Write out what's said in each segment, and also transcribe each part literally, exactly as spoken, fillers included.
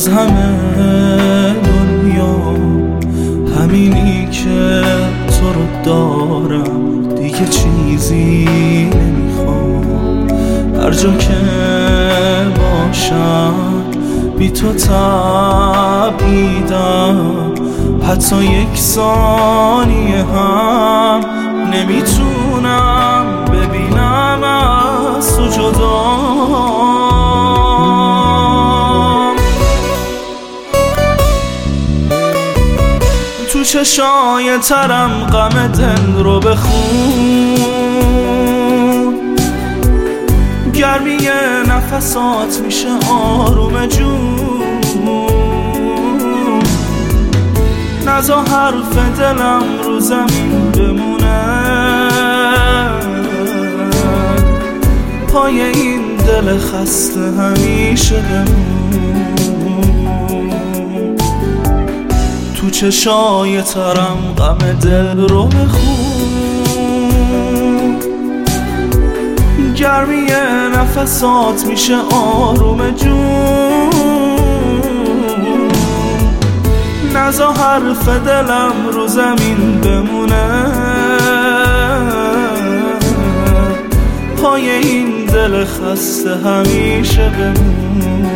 از همه دنیا همینی که تو رو دارم، دیگه چیزی نمیخوام. هر جا که باشم بی تو تپیدم، حتی یک ثانیه هم نمیتونم ببینم از تو جدا. تو چشای ترم غم دل رو بخون، گرمی نفسات میشه آروم جون. نزا حرف دلم رو زمین بمونه، پای این دل خسته همیشه بمون. تو چشای ترم غم دل رو بخون، گرمی نفسات میشه آروم جون. نزا حرف دلم رو زمین بمونه، پای این دل خسته همیشه بمون.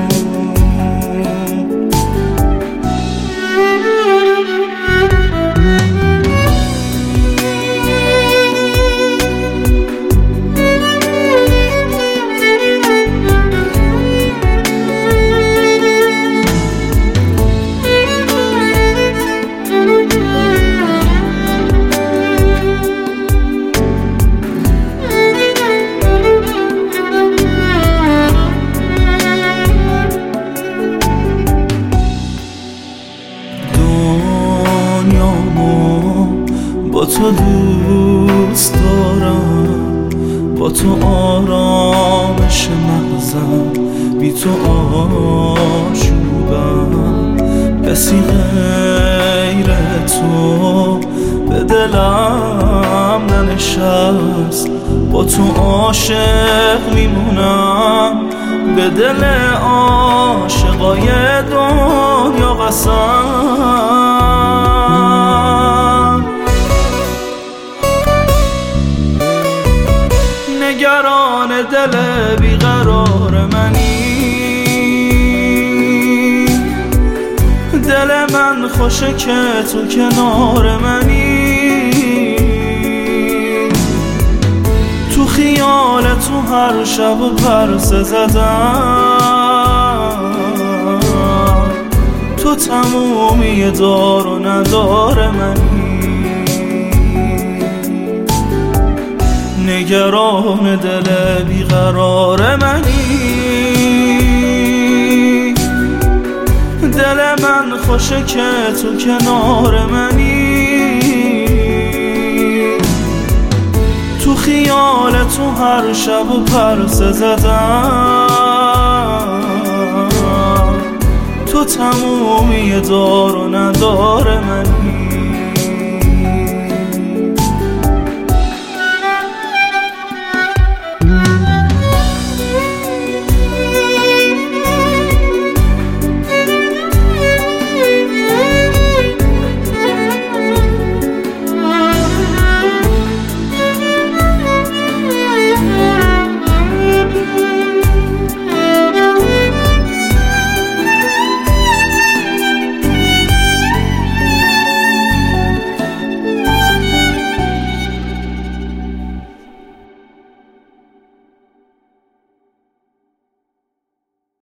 با تو دوست دارم، با تو آرامش مغزم، بی تو آشوبم. کسی غیر تو به دلم ننشست، با تو عاشق میمونم، به دل عاشقای دنیا قسم. نگران دل بیقرار منی، دل من خوشه که تو کنار منی. تو خیال تو هر شب و پرسه زدم، تو تمومی دار و ندار منی. نگران دل بیقرار منی، دل من خوشه که تو کنار منی. تو خیال تو هر شب و پرسه زدم، تو تمومی دار و ندار منی.